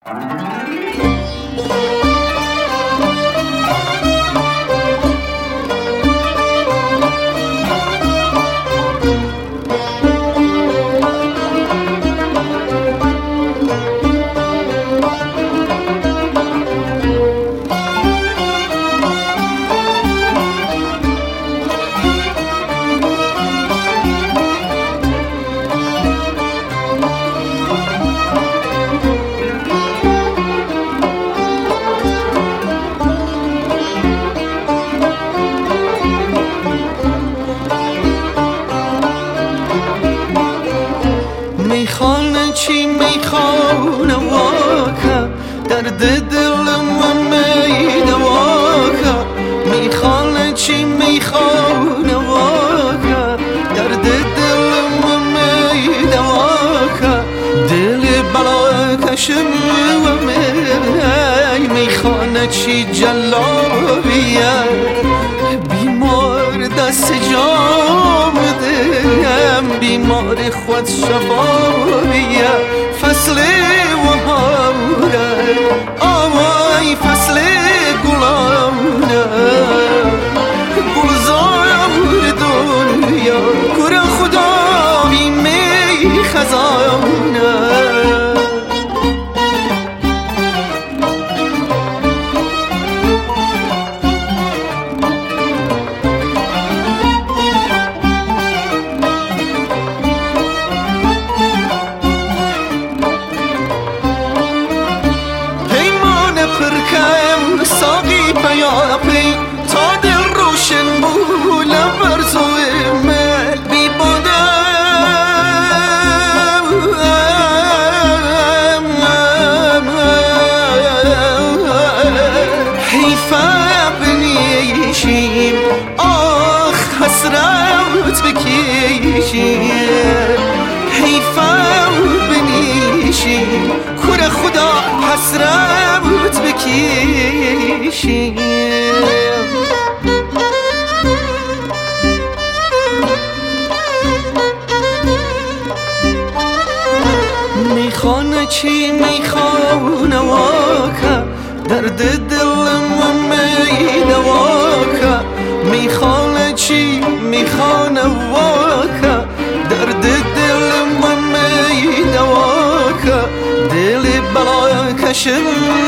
میخانه چی میخانه واکه درد دلم میدواکه میخانه چی میخانه واکه درد دلم میدواکه دل بلا کشم و میخانه چی جلابیه بیمار دست جام دم بیمار خود شفاییه فصل و هاوره آوای فصل گلانه گلزار دنیا کره خدا بیمی خزانه ساقی پیاپی تا دل روشن بول برزوی مل بی بادم حیفه بنیشیم آخ حسرت بکشیم حیفه بنیشیم کره خدا حسرت بکشیم میخانه چی میخانه واکه درد دلم میدواکه میخانه چی میخانه واکه درد دلم میدواکه دل بلا کشم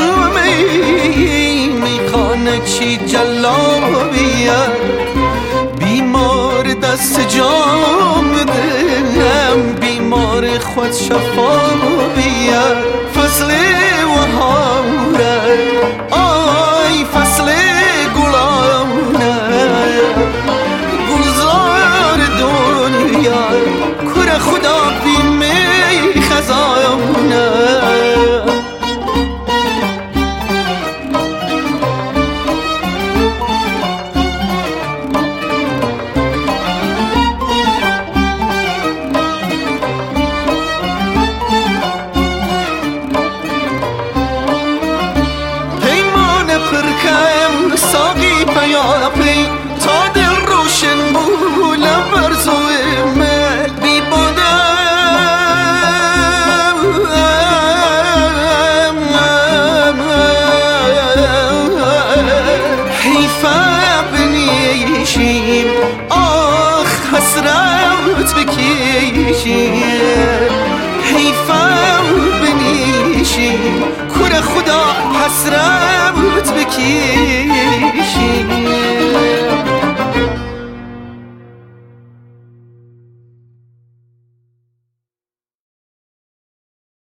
میخانه چی جلابیه بیمار دست جام دلم بیمار خود شفاییه فصل و هاوره آی فصل گلانه گلزار دنیا کره خدا بیمی خزانه ساقی پیاپی تا دل روشن بول برزوی مل بی بادم حیفه بنیشیم آخ حسرت بکشیم حیفه بنیشیم کره خدا حسرت بکشیم